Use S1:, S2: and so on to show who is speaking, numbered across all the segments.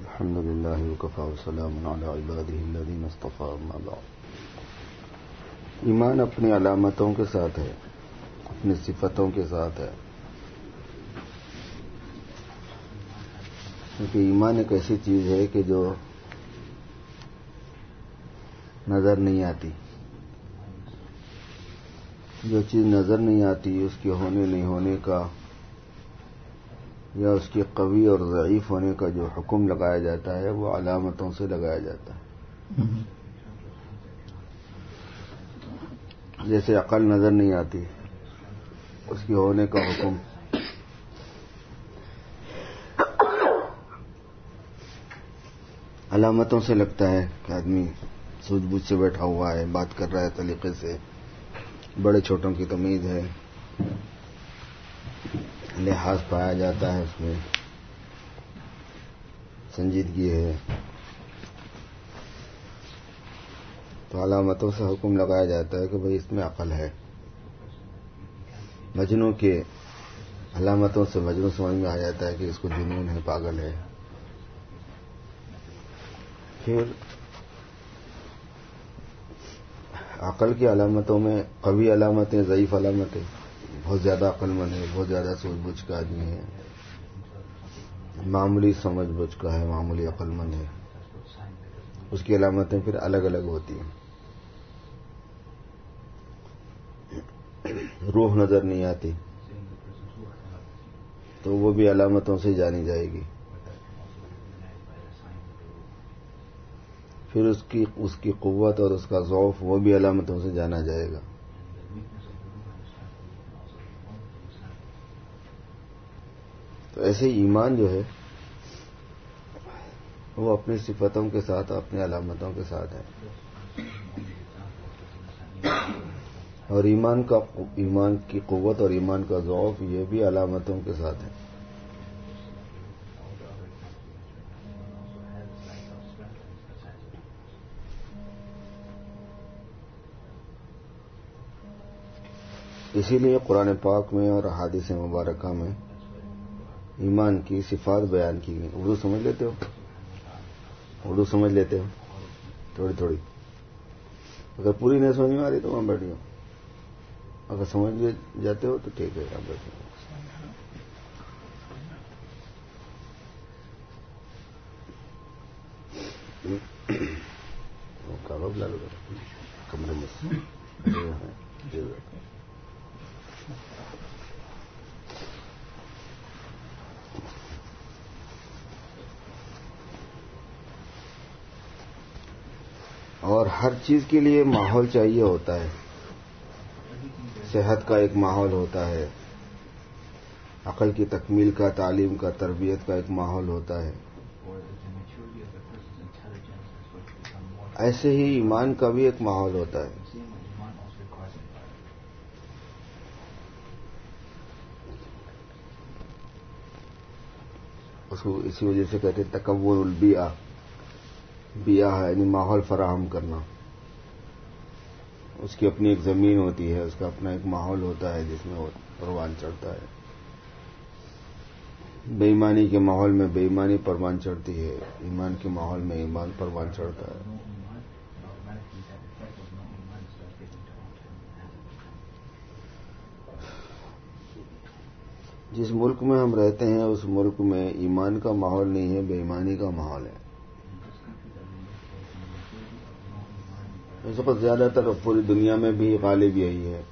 S1: الحمد للہ وکفی وسلام علی عبادہ الذین اصطفی اما بعد. ایمان اپنی علامتوں کے ساتھ ہے، اپنی صفتوں کے ساتھ ہے، کیونکہ ایمان ایک ایسی چیز ہے کہ جو نظر نہیں آتی. جو چیز نظر نہیں آتی اس کے ہونے نہیں ہونے کا یا اس کے قوی اور ضعیف ہونے کا جو حکم لگایا جاتا ہے وہ علامتوں سے لگایا جاتا ہے. جیسے عقل نظر نہیں آتی، اس کے ہونے کا حکم علامتوں سے لگتا ہے کہ آدمی سوجھ بوجھ سے بیٹھا ہوا ہے، بات کر رہا ہے طریقے سے، بڑے چھوٹوں کی تمیز ہے، لحاظ پایا جاتا ہے، اس میں سنجیدگی ہے. تو علامتوں سے حکم لگایا جاتا ہے کہ بھئی اس میں عقل ہے. مجنوں کے علامتوں سے مجنوں سمجھ میں آ جاتا ہے کہ اس کو جنون ہے، پاگل ہے. پھر عقل کی علامتوں میں قوی علامتیں، ضعیف علامتیں. بہت زیادہ عقل مند ہے، بہت زیادہ سوچ بوجھ کا آدمی ہے، معمولی سمجھ بوجھ کا ہے، معمولی عقل مند ہے. اس کی علامتیں پھر الگ الگ ہوتی ہیں. روح نظر نہیں آتی تو وہ بھی علامتوں سے جانی جائے گی. پھر اس کی قوت اور اس کا ضعف وہ بھی علامتوں سے جانا جائے گا. تو ایسے ایمان جو ہے وہ اپنی صفتوں کے ساتھ، اپنی علامتوں کے ساتھ ہے. اور ایمان کی قوت اور ایمان کا ضعف یہ بھی علامتوں کے ساتھ ہے. اسی لیے قرآن پاک میں اور احادیث مبارکہ میں ایمان کی صفات بیان کی گئی. اردو سمجھ لیتے ہو؟ اردو سمجھ لیتے ہو تھوڑی تھوڑی؟ اگر پوری نہیں سمجھ میں آ رہی تو وہاں بیٹھ جاؤ. اگر سمجھ جاتے ہو تو ٹھیک ہے، آپ بیٹھے. کاغذ لا لو کمرے میں. اور ہر چیز کے لیے ماحول چاہیے ہوتا ہے. صحت کا ایک ماحول ہوتا ہے، عقل کی تکمیل کا، تعلیم کا، تربیت کا ایک ماحول ہوتا ہے. ایسے ہی ایمان کا بھی ایک ماحول ہوتا ہے. اس کو اسی وجہ سے کہتے ہیں تکون البیئہ. بیئہ ہے یعنی ماحول فراہم کرنا. اس کی اپنی ایک زمین ہوتی ہے، اس کا اپنا ایک ماحول ہوتا ہے جس میں وہ پروان چڑھتا ہے. بے ایمانی کے ماحول میں بے ایمانی پروان چڑھتی ہے، ایمان کے ماحول میں ایمان پروان چڑھتا ہے. جس ملک میں ہم رہتے ہیں اس ملک میں ایمان کا ماحول نہیں ہے، بے ایمانی کا ماحول ہے. اس وقت زیادہ تر پوری دنیا میں بھی غالب یہی ہے.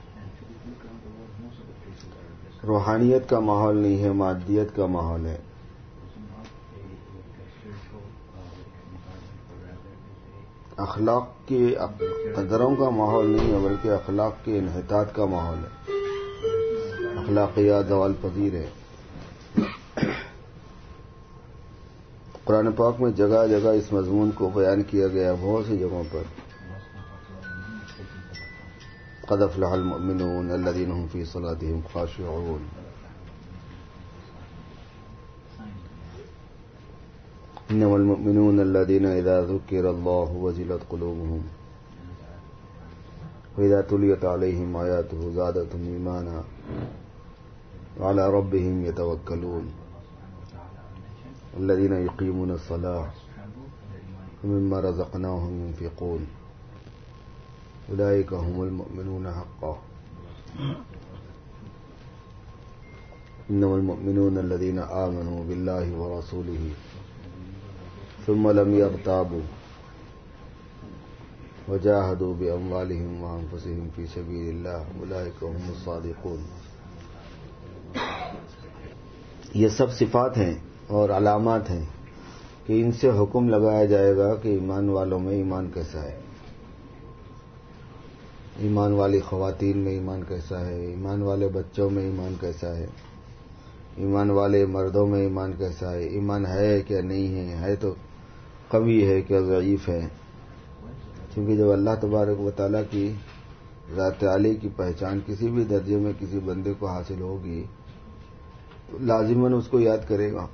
S1: روحانیت کا ماحول نہیں ہے، مادیت کا ماحول ہے. اخلاق کے قدروں کا ماحول نہیں ہے بلکہ اخلاق کے انحطاط کا ماحول ہے. اخلاقیات زوال پذیر ہے. قرآن پاک میں جگہ جگہ اس مضمون کو بیان کیا گیا. بہت سی جگہوں پر قد افلح المؤمنون الذين هم في صلاتهم خاشعون. انما المؤمنون الذين اذا ذكر الله وجلت قلوبهم واذا تليت عليهم آياته زادتهم ايمانا وعلى ربهم يتوكلون. الذين يقيمون الصلاة ومما رزقناهم ينفقون أولئك هم المؤمنون حقا إنما المؤمنون الذين آمنوا بالله ورسوله ثم لم يرتابوا وجاهدوا بأموالهم وأنفسهم في سبيل الله أولئك هم الصادقون. یہ سب صفات ہیں اور علامات ہیں کہ ان سے حکم لگایا جائے گا کہ ایمان والوں میں ایمان کیسا ہے، ایمان والی خواتین میں ایمان کیسا ہے، ایمان والے بچوں میں ایمان کیسا ہے، ایمان والے مردوں میں ایمان کیسا ہے، ایمان ہے کیا نہیں ہے تو قوی ہے کیا ضعیف ہے. کیونکہ جب اللہ تبارک و تعالیٰ کی ذات عالی کی پہچان کسی بھی درجے میں کسی بندے کو حاصل ہوگی تو لازماً اس کو یاد کرے گا.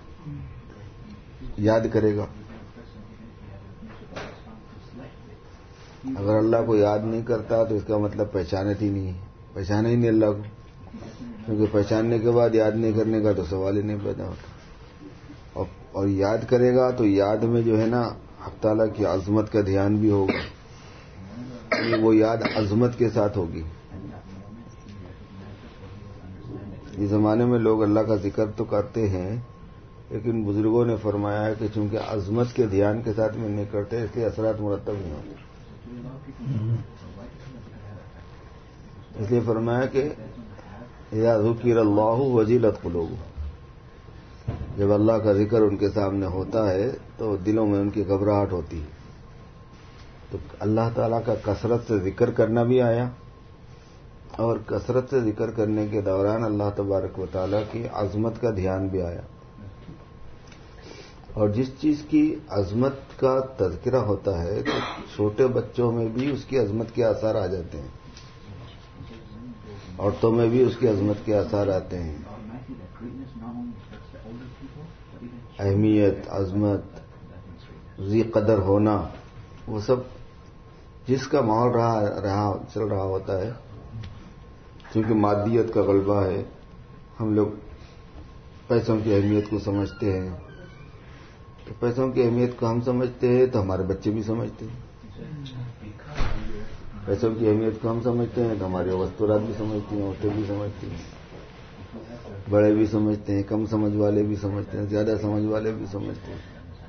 S1: اگر اللہ کو یاد نہیں کرتا تو اس کا مطلب پہچانا ہی نہیں اللہ کو، کیونکہ پہچاننے کے بعد یاد نہیں کرنے کا تو سوال ہی نہیں پیدا ہوتا. اور یاد کرے گا تو یاد میں جو ہے نا حق تعالیٰ کی عظمت کا دھیان بھی ہوگا، وہ یاد عظمت کے ساتھ ہوگی. اس زمانے میں لوگ اللہ کا ذکر تو کرتے ہیں لیکن بزرگوں نے فرمایا ہے کہ چونکہ عظمت کے دھیان کے ساتھ میں نہیں کرتے اس لیے اثرات مرتب نہیں ہوتے. اس لیے فرمایا کہ اذا ذکر اللہ وجلت قلوب، جب اللہ کا ذکر ان کے سامنے ہوتا ہے تو دلوں میں ان کی گھبراہٹ ہوتی ہے. تو اللہ تعالیٰ کا کثرت سے ذکر کرنا بھی آیا، اور کثرت سے ذکر کرنے کے دوران اللہ تبارک و تعالیٰ کی عظمت کا دھیان بھی آیا. اور جس چیز کی عظمت کا تذکرہ ہوتا ہے تو چھوٹے بچوں میں بھی اس کی عظمت کے آثار آ جاتے ہیں، عورتوں میں بھی اس کی عظمت کے آثار آتے ہیں. اہمیت، عظمت، ذی قدر ہونا، وہ سب جس کا ماحول چل رہا ہوتا ہے. کیونکہ مادیت کا غلبہ ہے، ہم لوگ پیسوں کی اہمیت کو سمجھتے ہیں، تو پیسوں کی اہمیت کو ہم سمجھتے ہیں تو ہمارے بچے بھی سمجھتے ہیں. پیسوں کی اہمیت کو ہم سمجھتے ہیں تو ہمارے وستورات بھی سمجھتی ہیں، عورتیں بھی سمجھتی ہیں، بڑے بھی سمجھتے ہیں، کم سمجھ والے بھی سمجھتے ہیں، زیادہ سمجھ والے بھی سمجھتے ہیں.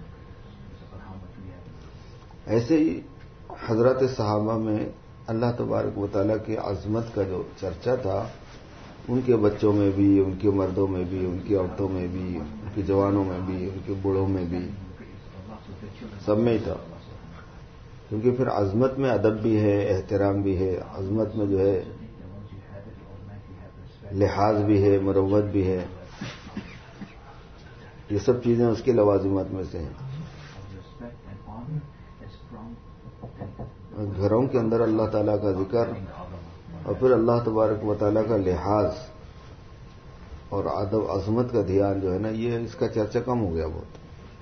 S1: ایسے ہی حضرات صحابہ میں اللہ تبارک و تعالیٰ کی عظمت کا جو چرچا تھا ان کے بچوں میں بھی، ان کے مردوں میں بھی، ان کی عورتوں میں بھی، ان کے جوانوں میں بھی، ان کے بوڑھوں میں بھی، سب میں ہی تھا. کیونکہ پھر عظمت میں ادب بھی ہے، احترام بھی ہے، عظمت میں جو ہے لحاظ بھی ہے، مروت بھی ہے. یہ سب چیزیں اس کے لوازمات میں سے ہیں. گھروں کے اندر اللہ تعالیٰ کا ذکر اور پھر اللہ تبارک و تعالیٰ کا لحاظ اور ادب عظمت کا دھیان جو ہے نا، یہ اس کا چرچا کم ہو گیا بہت.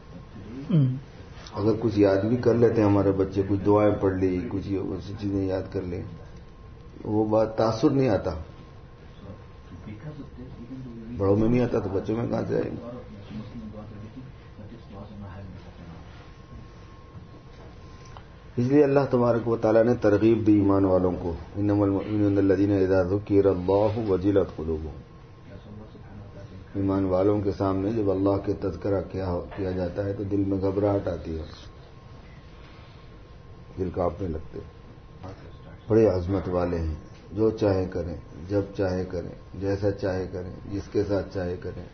S1: اگر کچھ یاد بھی کر لیتے ہیں ہمارے بچے، کچھ دعائیں پڑھ لی، کچھ ایسی چیزیں یاد کر لیں، وہ بات تاثر نہیں آتا. بڑوں میں نہیں آتا تو بچوں میں کہاں سے آئیں گے. اس لیے اللہ تبارک و تعالیٰ نے ترغیب دی ایمان والوں کو، انما المؤمنون الذین اذا ذکر اللہ وجلت قلوبہم. ایمان والوں کے سامنے جب اللہ کے تذکرہ کیا جاتا ہے تو دل میں گھبراہٹ آتی ہے، دل کانپنے لگتے. بڑے عظمت والے ہیں، جو چاہے کریں، جب چاہے کریں، جیسا چاہے کریں، جس کے ساتھ چاہے کریں.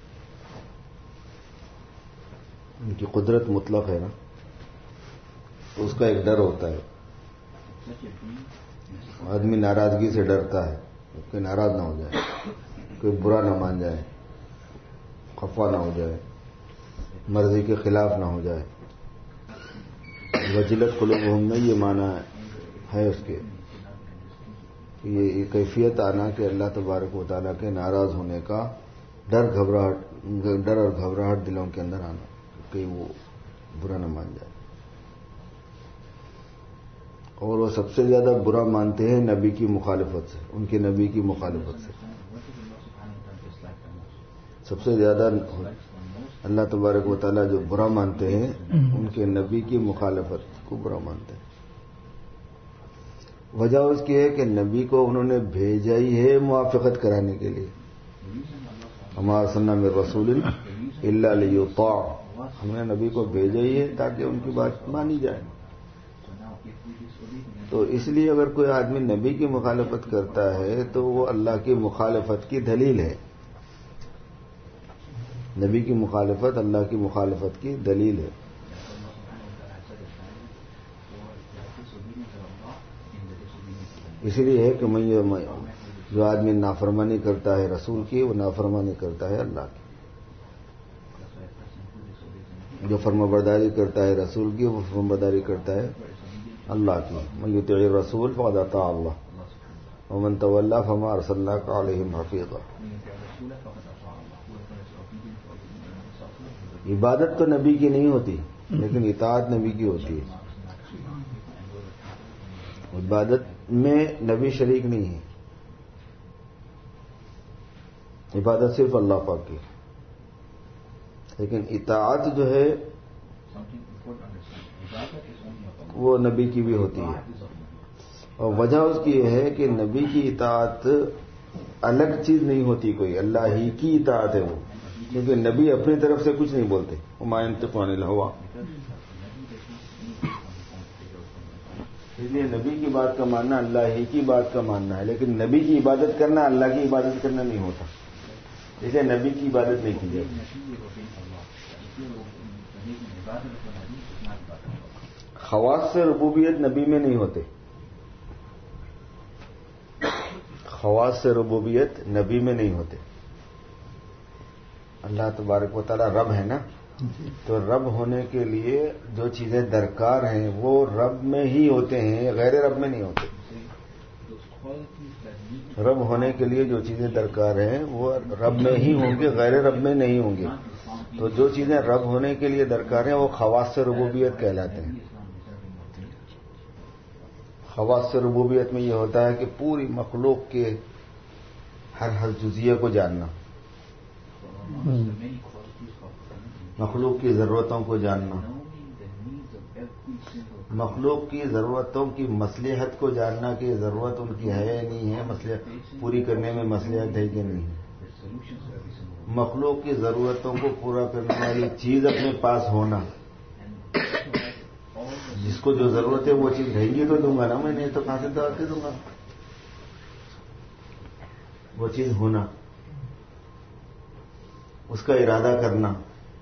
S1: ان کی قدرت مطلق ہے نا، تو اس کا ایک ڈر ہوتا ہے. آدمی ناراضگی سے ڈرتا ہے کہ ناراض نہ ہو جائے، کوئی برا نہ مان جائے، خفا نہ ہو جائے، مرضی کے خلاف نہ ہو جائے. وجلت قلوبہم میں یہ معنی ہے اس کے، یہ کیفیت آنا کہ اللہ تبارک و تعالیٰ کے ناراض ہونے کا ڈر اور گھبراہٹ دلوں کے اندر آنا کہ وہ برا نہ مان جائے. اور وہ سب سے زیادہ برا مانتے ہیں نبی کی مخالفت سے، ان کے نبی کی مخالفت سے سب سے زیادہ اللہ تبارک و تعالیٰ جو برا مانتے ہیں ان کے نبی کی مخالفت کو برا مانتے ہیں. وجہ اس کی ہے کہ نبی کو انہوں نے بھیجا ہی ہے موافقت کرانے کے لیے. وما ارسلنا من رسول الا لیطاع، ہم نے نبی کو بھیجا ہی ہے تاکہ ان کی بات مانی جائے. تو اس لیے اگر کوئی آدمی نبی کی مخالفت کرتا ہے تو وہ اللہ کی مخالفت کی دلیل ہے. نبی کی مخالفت اللہ کی مخالفت کی دلیل ہے. اسی لیے ہے کہ جو آدمی نافرمانی کرتا ہے رسول کی وہ نافرمانی کرتا ہے اللہ کی، جو فرمانبرداری کرتا ہے رسول کی وہ فرمانبرداری کرتا ہے اللہ کی. من یطیع الرسول فقد اطاع اللہ ومن تولی فما ارسلناک علیہم حفیظا. عبادت تو نبی کی نہیں ہوتی لیکن اطاعت نبی کی ہوتی ہے. عبادت میں نبی شریک نہیں ہے، عبادت صرف اللہ پاک کی، لیکن اطاعت جو ہے وہ نبی کی بھی ہوتی ہے. اور وجہ اس کی یہ ہے کہ نبی کی اطاعت الگ چیز نہیں ہوتی، کوئی اللہ ہی کی اطاعت ہے وہ، کیونکہ نبی اپنی طرف سے کچھ نہیں بولتے. وما ينطق عن الهوى، اس لیے نبی کی بات کا ماننا اللہ ہی کی بات کا ماننا ہے، لیکن نبی کی عبادت کرنا اللہ کی عبادت کرنا نہیں ہوتا. اس لیے نبی کی عبادت نہیں کی جاتی. خواص سے ربوبیت نبی میں نہیں ہوتے، خواص سے ربوبیت نبی میں نہیں ہوتے. اللہ تبارک و تعالی رب ہے نا، تو رب ہونے کے لیے جو چیزیں درکار ہیں وہ رب میں ہی ہوتے ہیں، غیر رب میں نہیں ہوتے. رب ہونے کے لیے جو چیزیں درکار ہیں وہ رب میں ہی ہوں گے، غیر رب میں نہیں ہوں گے. تو جو چیزیں رب ہونے کے لیے درکار ہیں وہ خواص سے ربوبیت کہلاتے ہیں. خواص سے ربوبیت میں یہ ہوتا ہے کہ پوری مخلوق کے ہر جزیے کو جاننا، مخلوق کی ضرورتوں کو جاننا، مخلوق کی ضرورتوں کی مصلحت کو جاننا کہ ضرورت ان کی ہے یا نہیں ہے، مصلحت پوری کرنے میں مصلحت ہے کہ نہیں ہے. مخلوق کی ضرورتوں کو پورا کرنے والی چیز اپنے پاس ہونا، جس کو جو ضرورت ہے وہ چیز رہیں گی تو دوں گا نا، میں نہیں تو کہاں سے دوا کے دوں گا. وہ چیز ہونا، اس کا ارادہ کرنا،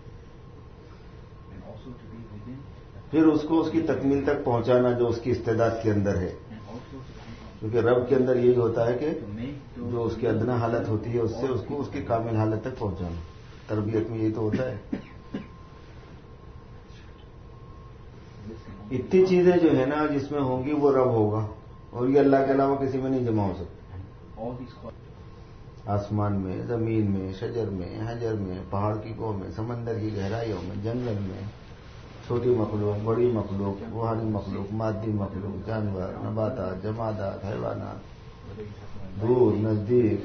S1: پھر اس کو اس کی تکمیل تک پہنچانا جو اس کی استعداد کے اندر ہے. کیونکہ رب کے اندر یہی ہوتا ہے کہ جو اس کی ادنا حالت ہوتی ہے اس سے اس کو اس کی کامل حالت تک پہنچانا. تربیت میں یہی تو ہوتا ہے. اتنی چیزیں جو ہے نا جس میں ہوں گی وہ رب ہوگا، اور یہ اللہ کے علاوہ کسی میں نہیں جمع ہو سکتی. آسمان میں، زمین میں، شجر میں، حجر میں، پہاڑ کی کوہ میں، سمندر کی گہرائیوں میں، جنگل میں، چھوٹی مخلوق، بڑی مخلوق، روحانی مخلوق، مادی مخلوق، جانور، نباتات، جمادات، حیوانات، دور نزدیک،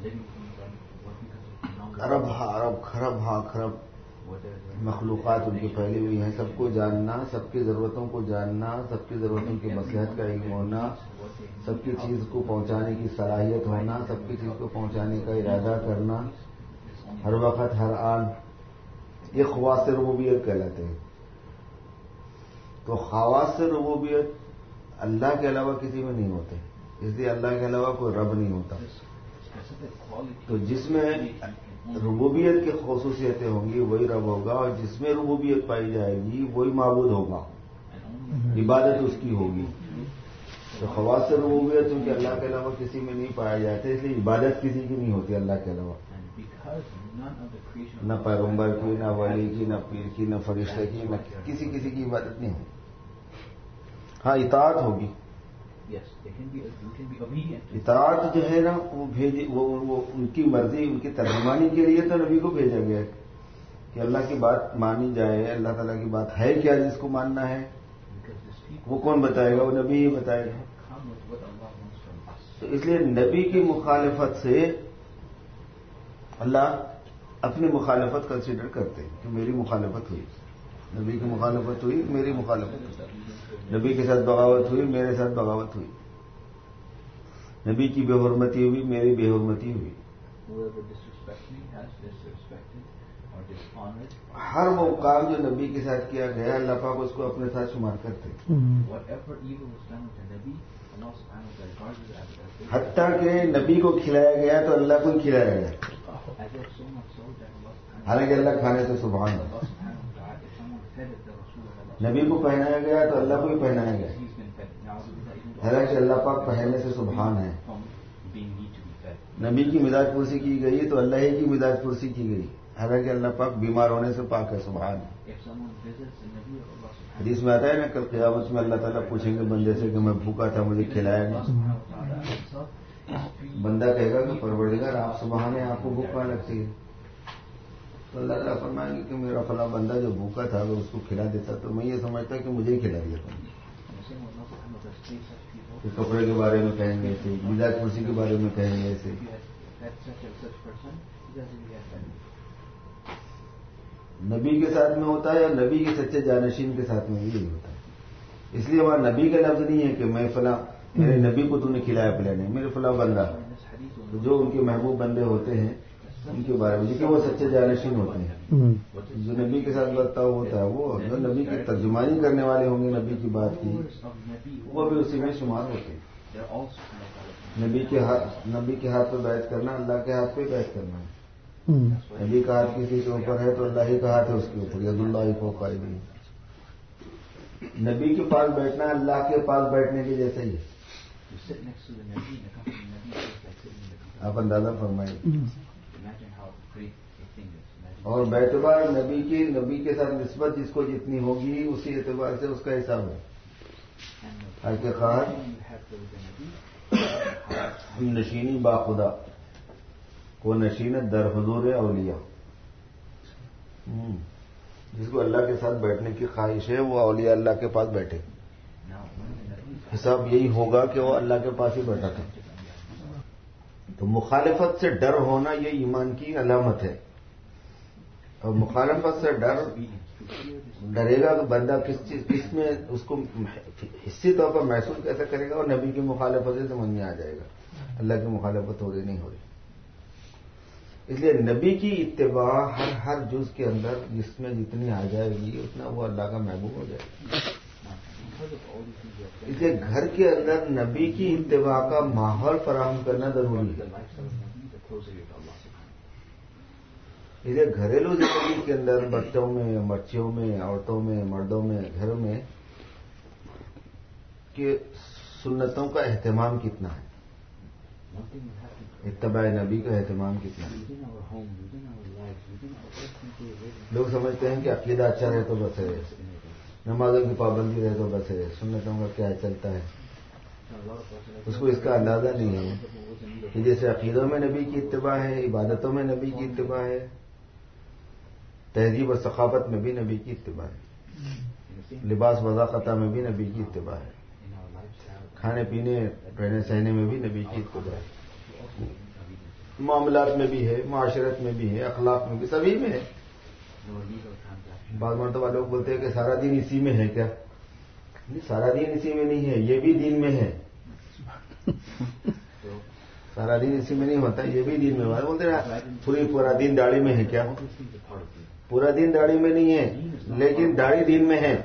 S1: ارب خرب مخلوقات ان کی پھیلی ہوئی ہیں. سب کو جاننا، سب کی ضرورتوں کو جاننا، سب کی ضرورتوں کی مصلحت کا علم ہونا، سب کی چیز کو پہنچانے کی صلاحیت ہونا، سب کی چیز کو پہنچانے کا ارادہ کرنا ہر وقت ہر آن، یہ خواص ربوبیت کہلاتے ہیں. تو خواص ربوبیت اللہ کے علاوہ کسی میں نہیں ہوتے، اس لیے اللہ کے علاوہ کوئی رب نہیں ہوتا. تو جس میں ربوبیت کی خصوصیتیں ہوں گی وہی رب ہوگا، اور جس میں ربوبیت پائی جائے گی وہی معبود ہوگا، عبادت اس کی ہوگی. تو خواص ربوبیت چونکہ اللہ کے علاوہ کسی میں نہیں پایا جاتے، اس لیے عبادت کسی کی نہیں ہوتی اللہ کے علاوہ، نہ پیغمبر کی، نہ ولی کی، نہ پیر کی، نہ فرشتے کی، نہ کسی کی عبادت نہیں ہوتی. ہاں اطاعت ہوگی. اطاعت جو ہے نا وہ ان کی مرضی، ان کی ترجمانی کے لیے تو نبی کو بھیجا گیا ہے کہ اللہ کی بات مانی جائے. اللہ تعالیٰ کی بات ہے کیا جس کو ماننا ہے، وہ کون بتائے گا؟ وہ نبی ہی بتائے گا. تو اس لیے نبی کی مخالفت سے اللہ اپنی مخالفت کنسیڈر کرتے ہیں کہ میری مخالفت ہوئی، نبی کی مخالفت ہوئی، میری مخالفت ہوئی، نبی کے ساتھ بغاوت ہوئی، میرے ساتھ بغاوت ہوئی، نبی کی بے حرمتی ہوئی، میری بے حرمتی ہوئی۔ ہر وہ کام جو نبی کے ساتھ کیا گیا اللہ پاک اس کو اپنے ساتھ شمار کرتے ہیں، حتیٰ کہ نبی کو کھلایا گیا تو اللہ کو ہی کھلایا گیا، حالانکہ اللہ کھانے سے سبحان ہے۔ نبی کو پہنایا گیا تو اللہ کو ہی پہنایا گیا، حالانکہ اللہ پاک پہننے سے سبحان ہے۔ نبی کی مزاج پرسی کی گئی تو اللہ ہی کی مزاج پرسی کی گئی، حالانکہ اللہ پاک بیمار ہونے سے پاک ہے، سبحان ہے۔ حدیث میں آتا ہے نا کل قیامت میں اللہ تعالیٰ پوچھیں گے بندے سے کہ میں بھوکا تھا مجھے کھلایا نہیں، بندہ کہے گا کہ پروردگار آپ سبحان ہے، آپ کو بھوک کہاں لگتی ہے؟ تو اللہ تعالیٰ فرمائیں گے کہ میرا فلاں بندہ جو بھوکا تھا اگر اس کو کھلا دیتا تو میں یہ سمجھتا کہ مجھے ہی کھلا دیا تھا۔ کپڑے کے بارے میں کہیں گے ایسے، مزاج کرسی کے بارے میں کہیں گے ایسے۔ نبی کے ساتھ میں ہوتا ہے یا نبی کے سچے جانشین کے ساتھ میں بھی یہی ہوتا ہے۔ اس لیے وہاں نبی کا لفظ نہیں ہے کہ میں فلاں میرے نبی کو تو نے کھلایا پلایا نہیں، میرے فلاں بندہ، جو ان کے محبوب بندے ہوتے ہیں ان کے بارے میں، کیونکہ وہ سچے جانشین ہوتے ہیں، جو نبی کے ساتھ برتاؤ ہوتا ہے، وہ جو نبی کی ترجمانی کرنے والے ہوں گے نبی کی بات کی، وہ بھی اسی میں شمار ہوتے ہیں۔ نبی کے ہاتھ پہ بیعت کرنا اللہ کے ہاتھ پہ بیعت کرنا ہے۔ نبی کا ہاتھ کسی کے اوپر ہے تو اللہ ہی کا ہاتھ ہے اس کے اوپر، ید اللہ فوق ایدیہم۔ نبی کے پاس بیٹھنا اللہ کے پاس بیٹھنے کے جیسا ہی ہے، آپ اندازہ فرمائیے۔ اور باعتبار نبی کے ساتھ نسبت جس کو جتنی ہوگی اسی اعتبار سے اس کا حساب ہے۔ حق خواہر ہم نشینی با خدا کو نشینت در حضور اولیاء، جس کو اللہ کے ساتھ بیٹھنے کی خواہش ہے وہ اولیاء اللہ کے پاس بیٹھے، حساب یہی ہوگا کہ وہ اللہ کے پاس ہی بیٹھا تھا۔ تو مخالفت سے ڈر ہونا یہ ایمان کی علامت ہے، اور مخالفت سے ڈرے گا کہ بندہ کس میں اس کو حصی طور پر محسوس کیسے کرے گا، اور نبی کی مخالفت سے سمجھ میں آ جائے گا اللہ کی مخالفت ہو رہی نہیں ہو رہی۔ اس لیے نبی کی اتباع ہر جز کے اندر جس میں جتنی آ جائے گی اتنا وہ اللہ کا محبوب ہو جائے گا۔ اس لیے گھر کے اندر نبی کی اتباع کا ماحول فراہم کرنا ضروری ہے۔ اس لیے گھریلو زندگی کے اندر بچوں میں، بچیوں میں، عورتوں میں، مردوں میں، گھروں میں کہ سنتوں کا اہتمام کتنا ہے، اتباع نبی کا اہتمام کتنا ہے۔ لوگ سمجھتے ہیں کہ عقیدہ اچھا رہے تو بس ہے، نمازوں کی پابندی رہے تو بس ہے، سنتوں کا کیا چلتا ہے۔ اس کو اس کا اندازہ نہیں ہے کہ جیسے عقیدوں میں نبی کی اتباع ہے، عبادتوں میں نبی کی اتباع ہے، تہذیب و ثقافت میں بھی نبی کی اتباع ہے، لباس وضاقتہ میں بھی نبی کی اتباع ہے، کھانے پینے رہنے سہنے میں بھی نبی کی اتباع ہے، معاملات میں بھی ہے، معاشرت میں بھی ہے، اخلاق میں بھی، سبھی میں ہے۔ بعض مرتبہ لوگ بولتے ہیں کہ سارا دین اسی میں ہے کیا؟ سارا دین اسی میں نہیں ہے، یہ بھی دین میں ہے۔ سارا دین اسی میں نہیں ہوتا، یہ بھی دین میں ہے۔ بولتے ہیں پورا دین داڑھی میں ہے کیا؟ پورا دین داڑھی میں نہیں ہے، لیکن داڑھی دین میں ہے۔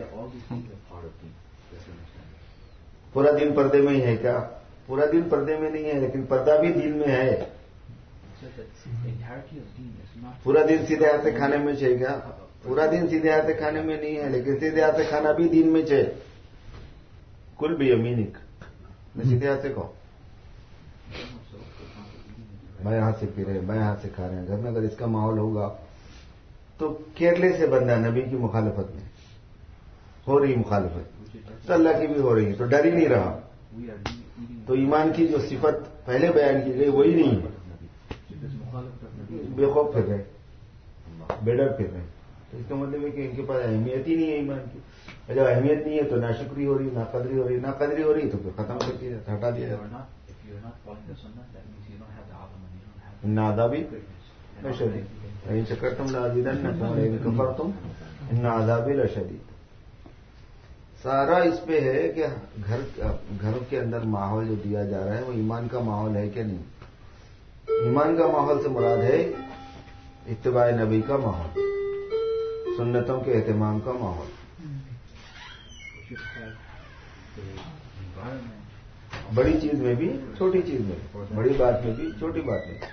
S1: پورا دین پردے میں ہی ہے کیا؟ پورا دین پردے میں نہیں ہے، لیکن پردہ بھی دین میں ہے۔ پورا دن سیدھے ہاتھ سے کھانے میں چاہیے کیا؟ پورا دن سیدھے ہاتھ سے کھانے میں نہیں ہے، لیکن سیدھے ہاتھ سے کھانا بھی دین میں چاہیے۔ کل بھی یمینک، میں سیدھے ہاتھ سے کہوں، بائیں ہاتھ سے پی رہے ہیں، بائیں ہاتھ سے کھا رہے ہیں۔ گھر میں اگر اس کا ماحول ہوگا تو کیرلے سے بندہ نبی کی مخالفت میں ہو رہی مخالفت تو اللہ کی بھی ہو رہی ہے، تو ڈر ہی نہیں رہا، تو ایمان کی جو صفت پہلے بیان کی گئی وہی نہیں ہے، بے خوف پھر رہے، بے ڈر پھر رہے۔ تو اس کا مطلب ہے کہ ان کے پاس اہمیت ہی نہیں ہے ایمان کی۔ جب اہمیت نہیں ہے تو ناشکری ہو رہی، ناقدری ہو رہی، ناقدری ہو رہی تو پھر ختم کر دیا، ہٹا دیا جاتا۔ نادابی لشدید لئن شکرتم لازیدنکم ولئن کفرتم ان عذابی لشدید. سارا اس پہ ہے کہ گھر کے اندر ماحول جو دیا جا رہا ہے وہ ایمان کا ماحول ہے کہ نہیں. ایمان کا ماحول سے مراد ہے اتباع نبی کا ماحول، سنتوں کے اہتمام کا ماحول. بڑی چیز میں بھی چھوٹی چیز میں، بڑی بات میں بھی چھوٹی بات میں.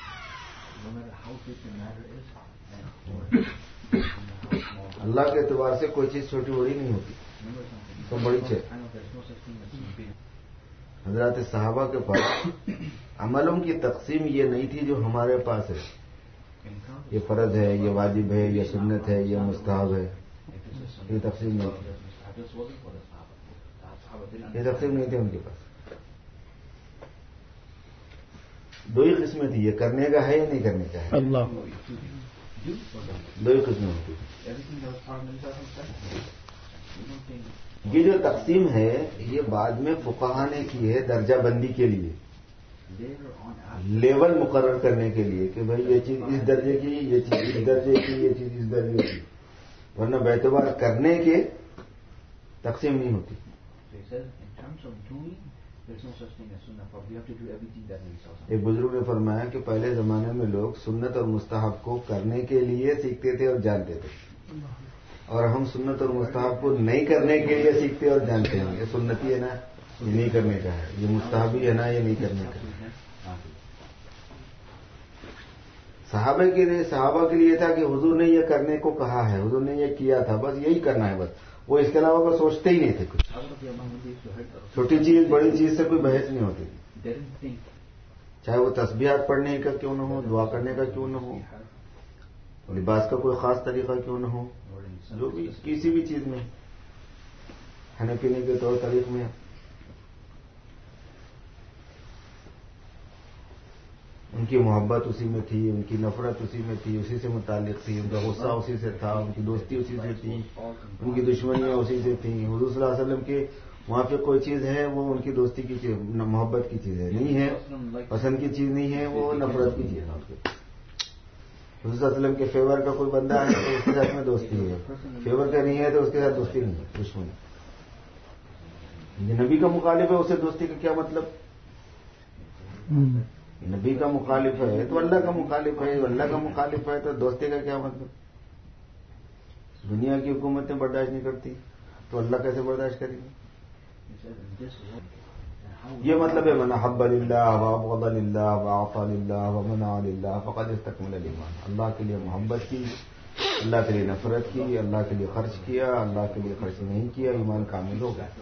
S1: اللہ کے اعتبار سے کوئی چیز چھوٹی بڑی نہیں ہوتی، تو بڑی چیز. حضرات صحابہ کے پاس عملوں کی تقسیم یہ نہیں تھی جو ہمارے پاس ہے، یہ فرض ہے، یہ واجب ہے، یہ سنت ہے، یہ مستحب ہے. یہ تقسیم نہیں تھی، یہ تقسیم نہیں تھی ان کے پاس. دو ہی قسمیں تھی، یہ کرنے کا ہے یا نہیں کرنے کا ہے. اللہ دو ہی قسمیں ہوتی. یہ جو تقسیم ہے یہ بعد میں فقہا نے کی ہے درجہ بندی کے لیے، لیول مقرر کرنے کے لیے کہ بھائی یہ چیز اس درجے کی، یہ چیز اس درجے کی، یہ چیز اس درجے کی. ورنہ بیعتبار کرنے کے تقسیم نہیں ہوتی. ایک بزرگ نے فرمایا کہ پہلے زمانے میں لوگ سنت اور مستحب کو کرنے کے لیے سیکھتے تھے اور جانتے تھے، اور ہم سنت اور مستحب کو نہیں کرنے کے لیے سیکھتے اور جانتے ہیں. یہ سنتی ہے نا، یہ نہیں کرنے کا ہے، یہ مستحبی ہے نا، یہ نہیں کرنے کا ہے. صحابہ کے لیے تھا کہ حضور نے یہ کرنے کو کہا ہے، حضور نے یہ کیا تھا، بس یہی کرنا ہے. بس وہ اس کے علاوہ کو سوچتے ہی نہیں تھے کچھ. چھوٹی چیز بڑی چیز سے کوئی بحث نہیں ہوتی تھی، چاہے وہ تسبیحات پڑھنے کا کیوں نہ ہو، دعا کرنے کا کیوں نہ ہو، لباس کا کوئی خاص طریقہ کیوں نہ ہو، جو بھی کسی بھی چیز میں، کھانے پینے کے طور طریق میں. ان کی محبت اسی میں تھی، ان کی نفرت اسی میں تھی، اسی سے متعلق تھی. ان کا غصہ اسی سے تھا، ان کی دوستی اسی سے تھی، ان کی دشمنیاں اسی سے تھیں. حضور صلی اللہ علیہ وسلم کے موافق کوئی چیز ہے وہ ان کی دوستی کی چیز، محبت کی چیز ہے نہیں ہے، پسند کی چیز نہیں ہے، وہ نفرت کی چیز ہے. حضور صلی اللہ علیہ وسلم کے فیور کا کوئی بندہ ہے تو اس کے ساتھ میں دوستی ہے، فیور کا نہیں ہے تو اس کے ساتھ دوستی نہیں ہے، دشمنی. یہ نبی کا مخالف ہے، اسے دوستی کا کیا مطلب؟ نبی کا مخالف ہے تو اللہ کا مخالف ہے، اللہ کا مخالف ہے تو دوستی کا کیا مطلب؟ دنیا کی حکومتیں برداشت نہیں کرتی تو اللہ کیسے برداشت کریں گے؟ یہ مطلب ہے من احب للہ وابغض للہ واعطى للہ ومنع للہ فقد استکمل الایمان. اللہ کے لیے محبت کی، اللہ کے لیے نفرت کی، اللہ کے لیے خرچ کیا، اللہ کے لیے خرچ نہیں کیا، ایمان کامل ہو گیا.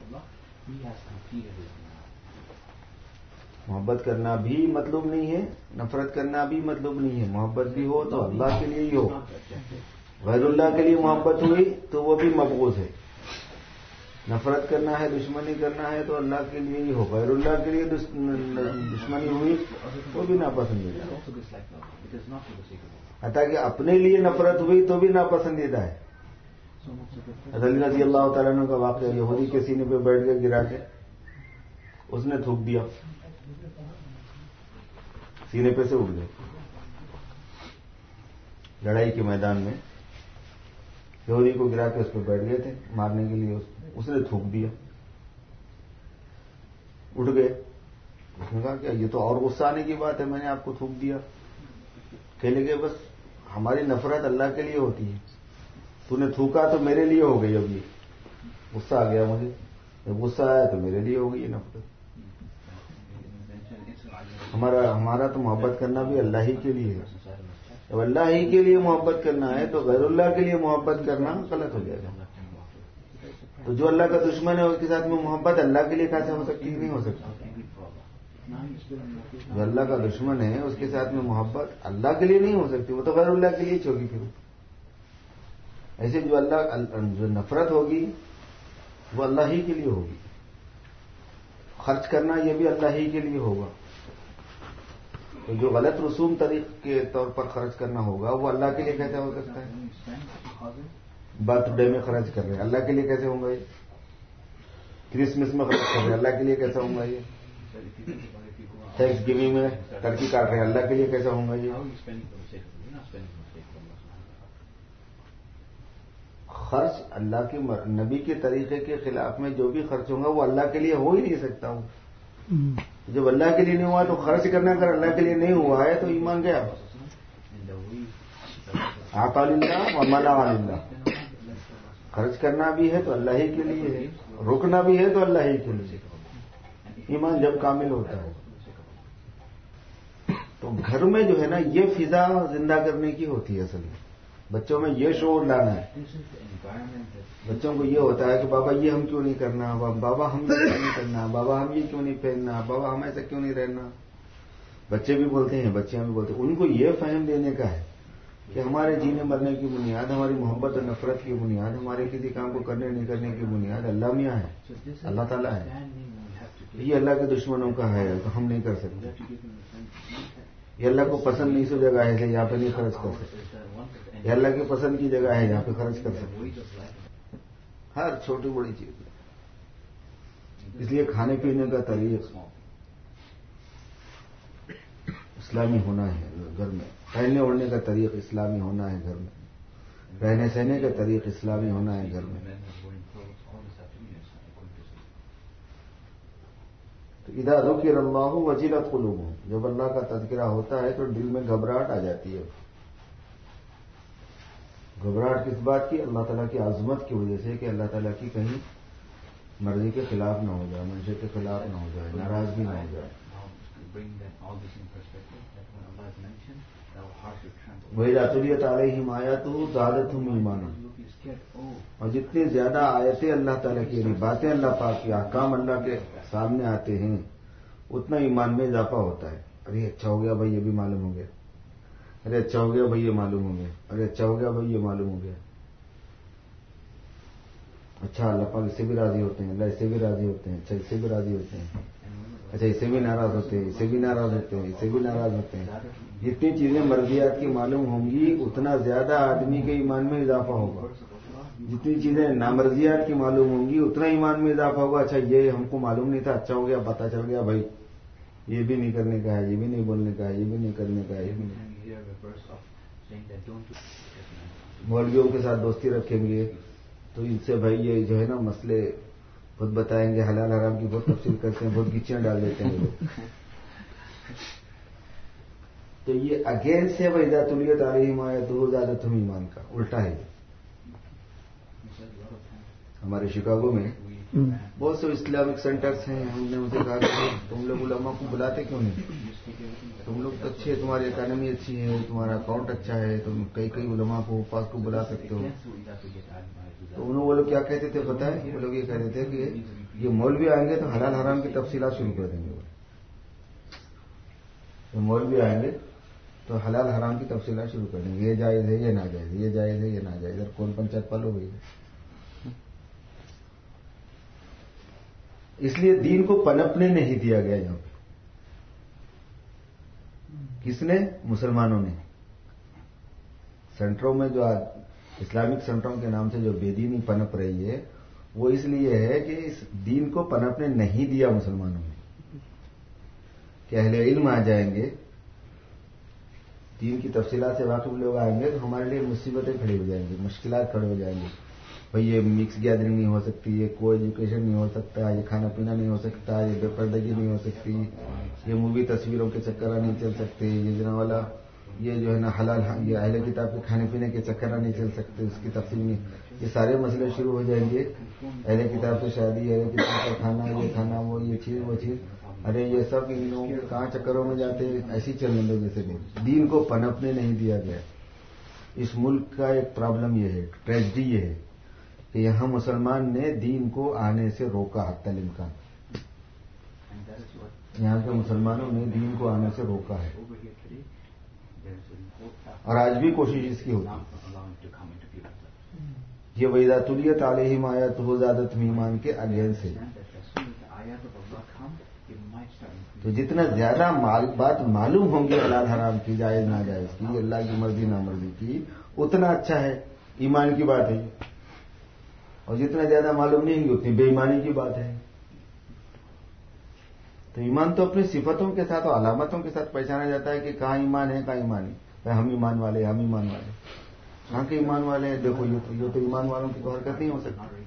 S1: محبت کرنا بھی مطلوب نہیں ہے، نفرت کرنا بھی مطلوب نہیں ہے. محبت بھی ہو تو اللہ کے لیے ہی ہو. غیر اللہ کے لیے محبت ہوئی تو وہ بھی مبغوض ہے. نفرت کرنا ہے، دشمنی کرنا ہے تو اللہ کے لیے ہی ہو. غیر اللہ کے لیے دشمنی ہوئی وہ بھی ناپسندیدہ. حتیٰ کہ اپنے لیے نفرت ہوئی تو بھی ناپسندیدہ ہے. علی رضی اللہ تعالیٰ عنہ کا واقعہ، یہودی کے سینے پہ بیٹھ کے گرا کے اس نے تھوک دیا، سینے پہ سے اٹھ گئے. لڑائی کے میدان میں یہودی کو گرا کے اس پہ بیٹھ گئے تھے مارنے کے لیے، اس نے تھوک دیا، اٹھ گئے. اس نے کہا کہ یہ تو اور غصہ آنے کی بات ہے، میں نے آپ کو تھوک دیا. کہنے لگے بس ہماری نفرت اللہ کے لیے ہوتی ہے، تو نے تھوکا تو میرے لیے ہو گئی. اب یہ غصہ آ گیا مجھے، جب غصہ آیا تو میرے لیے ہو گئی یہ نفرت. ہمارا تو محبت کرنا بھی اللہ ہی کے لیے ہے. جب اللہ ہی کے لیے محبت کرنا ہے تو غیر اللہ کے لیے محبت کرنا غلط ہو جائے گا. تو جو اللہ کا دشمن ہے اس کے ساتھ میں محبت اللہ کے لیے کیسے ہو سکتی؟ نہیں ہو سکتی. جو اللہ کا دشمن ہے اس کے ساتھ میں محبت اللہ کے لیے نہیں ہو سکتی، وہ تو غیر اللہ کے لیے ہی ہوگی. پھر ایسے جو نفرت ہوگی وہ اللہ ہی کے لیے ہوگی. خرچ کرنا یہ بھی اللہ ہی کے لیے ہوگا. تو جو غلط رسوم طریق کے طور پر خرچ کرنا ہوگا وہ اللہ کے لیے کیسے ہو سکتا ہے؟ برتھ ڈے میں خرچ کر رہے ہیں، اللہ کے لیے کیسے ہوں گا یہ؟ کرسمس میں خرچ کر رہے ہیں، اللہ کے لیے کیسا ہوں گا یہ؟ ٹیکس گیونگ میں ترقی کاٹ رہے ہیں، اللہ کے لیے کیسا ہوں گا یہ؟ خرچ اللہ کے نبی کے طریقے کے خلاف میں جو بھی خرچ ہوگا وہ اللہ کے لیے ہو ہی نہیں سکتا ہوں. جب اللہ کے لیے نہیں ہوا تو خرچ کرنا اگر اللہ کے لیے نہیں ہوا ہے تو ایمان گیا. آتا للہ و منع للہ. خرچ کرنا بھی ہے تو اللہ ہی کے لیے ہے، رکنا بھی ہے تو اللہ ہی کے لیے. ایمان جب کامل ہوتا ہے تو گھر میں جو ہے نا یہ فضا زندہ کرنے کی ہوتی ہے. اصل میں بچوں میں یہ شعور لانا ہے. بچوں کو یہ ہوتا ہے کہ بابا یہ ہم کیوں نہیں کرنا، بابا ہم یہ کیوں نہیں کرنا، بابا ہم یہ کیوں نہیں پہننا، بابا ہم ایسا کیوں نہیں رہنا. بچے بھی بولتے ہیں، بچیاں بھی بولتے ہیں. ان کو یہ فہم دینے کا ہے کہ ہمارے جینے مرنے کی بنیاد، ہماری محبت اور نفرت کی بنیاد، ہمارے کسی کام کو کرنے نہیں کرنے کی بنیاد اللہ میاں ہے، اللہ تعالیٰ ہے. یہ اللہ کے دشمنوں کا ہے تو ہم نہیں کر سکتے. یہ اللہ کو پسند نہیں سو جگہ ہے یہاں پہ نہیں خرچ کر سکتے. یہ اللہ کی پسند کی جگہ ہے یہاں پہ خرچ کر سکتے ہر چھوٹی بڑی چیز. اس لیے کھانے پینے کا طریق اسلامی ہونا ہے گھر میں. پہننے اوڑھنے کا طریق اسلامی ہونا ہے گھر میں. رہنے سہنے کا طریق اسلامی ہونا ہے گھر میں. تو اذا ذکر اللہ وجلت قلوبہم، جب اللہ کا تذکرہ ہوتا ہے تو دل میں گھبراہٹ آ جاتی ہے. گھبراہٹ کس بات کی؟ اللہ تعالیٰ کی عظمت کی وجہ سے کہ اللہ تعالیٰ کی کہیں مرضی کے خلاف نہ ہو جائے، منشے کے خلاف نہ ہو جائے، ناراضگی نہ ہو جائے. وَإِذَا تُلِيَتْ عَلَيْهِمْ آيَاتُهُ زَادَتْهُمْ ایمانا. اور جتنی زیادہ آیتیں اللہ تعالیٰ کی، باتیں اللہ پاک کی، احکام اللہ کے سامنے آتے ہیں اتنا ایمان میں اضافہ ہوتا ہے. ارے اچھا ہو گیا بھائی یہ بھی معلوم ہو گیا، ارے اچھا ہو گیا بھائی یہ معلوم ہو گیا، ارے اچھا ہو گیا بھائی یہ معلوم ہو گیا. اچھا اللہ پاک اس سے بھی راضی ہوتے ہیں، اللہ اس سے بھی راضی ہوتے ہیں، اچھا اس سے بھی راضی ہوتے ہیں، اچھا اس سے بھی ناراض ہوتے ہیں، اس سے بھی ناراض ہوتے ہیں، اس سے بھی ناراض ہوتے ہیں. جتنی چیزیں مرضیات کی معلوم ہوں گی اتنا زیادہ آدمی کے ایمان میں اضافہ ہوگا. جتنی چیزیں نامرضیات کی معلوم ہوں گی اتنا ایمان میں اضافہ ہوگا. اچھا یہ ہم کو معلوم نہیں تھا، اچھا ہو گیا پتہ چل گیا بھائی یہ بھی نہیں کرنے کا ہے، یہ بھی نہیں بولنے کا ہے، یہ بھی نہیں کرنے کا ہے، یہ بھی نہیں. مولویوں کے ساتھ دوستی رکھیں گے تو ان سے بھائی یہ جو ہے نا مسئلے خود بتائیں گے، حلال حرام کی بہت تفصیل کرتے ہیں، بہت گچیاں ڈال دیتے ہیں لوگ. تو یہ اگینسٹ ہے وَإِذَا تُلِيَتْ عَلَيْهِمْ آيَاتُهُ زَادَتْهُمْ ایمان کا الٹا ہے. ہمارے شکاگو میں بہت سے اسلامک سینٹرز ہیں. ہم نے ان سے کہا کہ تم لوگ علماء کو بلاتے کیوں نہیں؟ تم لوگ تو اچھے، تمہاری اکانومی اچھی ہے، تمہارا اکاؤنٹ اچھا ہے، تم کئی علماء کو پاس کو بلا سکتے ہو. تو انہوں وہ لوگ کیا کہتے تھے پتہ ہے؟ وہ لوگ یہ کہتے تھے کہ یہ مولوی آئیں گے تو حلال حرام کی تفصیلات شروع کر دیں گے. تو مولوی آئیں گے تو حلال حرام کی تفصیلات شروع کر دیں گے، یہ جائز ہے یہ ناجائز ہے، یہ جائز ہے یہ ناجائز ہے. کون پنچایت پال ہو گئی ہے. اس لیے دین کو پنپنے نہیں دیا گیا یہاں پہ. کس نے؟ مسلمانوں نے. سینٹروں میں جو آج اسلامک سینٹروں کے نام سے جو بے دینی پنپ رہی ہے وہ اس لیے ہے کہ اس دین کو پنپنے نہیں دیا مسلمانوں نے. کہ اہل علم آ جائیں گے، دین کی تفصیلات سے واقف لوگ آئیں گے تو ہمارے لیے مصیبتیں کھڑی ہو جائیں گی، مشکلات کھڑے ہو جائیں گی. بھئی یہ مکس گیدرنگ نہیں ہو سکتی، یہ کو ایجوکیشن نہیں ہو سکتا، یہ کھانا پینا نہیں ہو سکتا، یہ بے پردگی نہیں ہو سکتی، یہ مووی تصویروں کے چکر نہیں چل سکتے، یہ جنا والا یہ جو ہے نا حلال یہ اہل کتاب کے کھانے پینے کے چکر نہیں چل سکتے. اس کی تفصیل میں یہ سارے مسئلے شروع ہو جائیں گے. اہل کتاب سے شادی، اہل کتاب کا کھانا، یہ کھانا، یہ چیز وہ چیز. ارے یہ سب ان لوگوں کے کہاں چکروں میں جاتے ایسی چلنے دو جیسے دین کو پنپنے نہیں دیا گیا. اس ملک کا ایک پرابلم یہ ہے، ٹریجڈی یہ ہے کہ یہاں مسلمان نے دین کو آنے سے روکا حتی الامکان. یہاں کے مسلمانوں نے دین کو آنے سے روکا ہے اور آج بھی کوشش اس کی ہوتی ہے. یہ وَإِذَا تُلِيَتْ عَلَيْهِمْ آيَاتُهُ زَادَتْهُمْ ایمان کے اگینسٹ ہے. تو جتنا زیادہ بات معلوم ہوں گی حلال حرام کی، جائز ناجائز کی، اللہ کی مرضی نامرضی کی، اتنا اچھا ہے، ایمان کی بات ہے. اور جتنا زیادہ معلوم نہیں ہوگی اتنی بے ایمانی کی بات ہے. تو ایمان تو اپنی صفتوں کے ساتھ اور علامتوں کے ساتھ پہچانا جاتا ہے کہ کہاں ایمان ہے کہاں ایمان نہیں. ہم ایمان والے ہم ایمان والے کہاں کے ایمان والے ہیں؟ دیکھو یہ تو ایمان والوں کی تو حرکت نہیں ہو سکتی.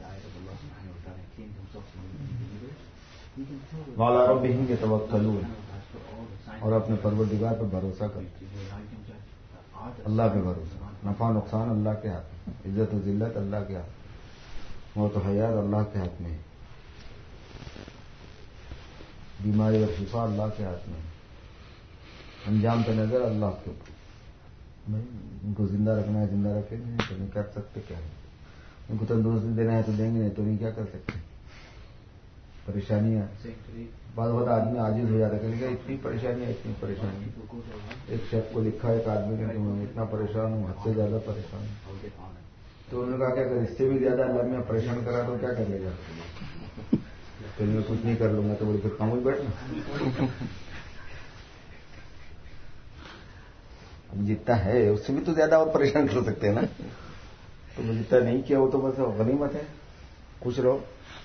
S1: وعلی ربہم یتوکلون، اور اپنے پروردگار پر بھروسہ کرتے، اللہ پہ بھروسہ. نفع نقصان اللہ کے ہاتھ میں، عزت و ذلت اللہ کے ہاتھ میں، موت و حیات اللہ کے ہاتھ میں، بیماری اور شفا اللہ کے ہاتھ میں، انجام پہ نظر اللہ کے اوپر. ان کو زندہ رکھنا ہے زندہ رکھیں گے، تو نہیں کر سکتے کیا ہے. ان کو تندرستی دینا ہے تو دیں گے، نہیں تو نہیں کیا کر سکتے. پریشانیاں بعض وقت آدمی عاجز ہو جاتا ہے کہ اتنی پریشانی. ایک شخص کو لکھا ایک آدمی نے کہ میں اتنا پریشان ہوں، حد سے زیادہ پریشان ہوں. تو انہوں نے کہا کہ اگر اس سے بھی زیادہ اللہ میں پریشان کرا تو کیا کر لے گا؟ پھر میں کچھ نہیں کر لوں گا تو بولے پھر خاموش بیٹھنا. اب جتنا ہے اس سے بھی تو زیادہ اور پریشان کر سکتے ہیں نا. تو جتنا نہیں کیا وہ تو بس غنیمت ہے. خوش رہو.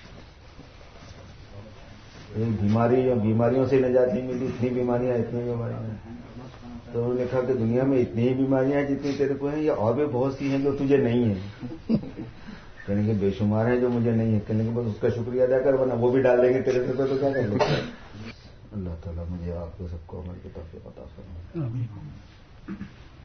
S1: بیماریوں سے نجات نہیں ملی، اتنی بیماریاں تو انہوں نے کہا کہ دنیا میں اتنی ہی بیماریاں ہیں جتنی تیرے کو ہیں، یا اور بھی بہت سی ہیں جو تجھے نہیں ہیں. کہنے کے بے شمار ہیں جو مجھے نہیں ہے. کہنے کے بس اس کا شکریہ ادا کر، ورنہ وہ بھی ڈال دیں گے تیرے سے تو کیا کر لیں. اللہ تعالیٰ مجھے آپ کو سب کو عمل کی توفیق عطا فرمائے.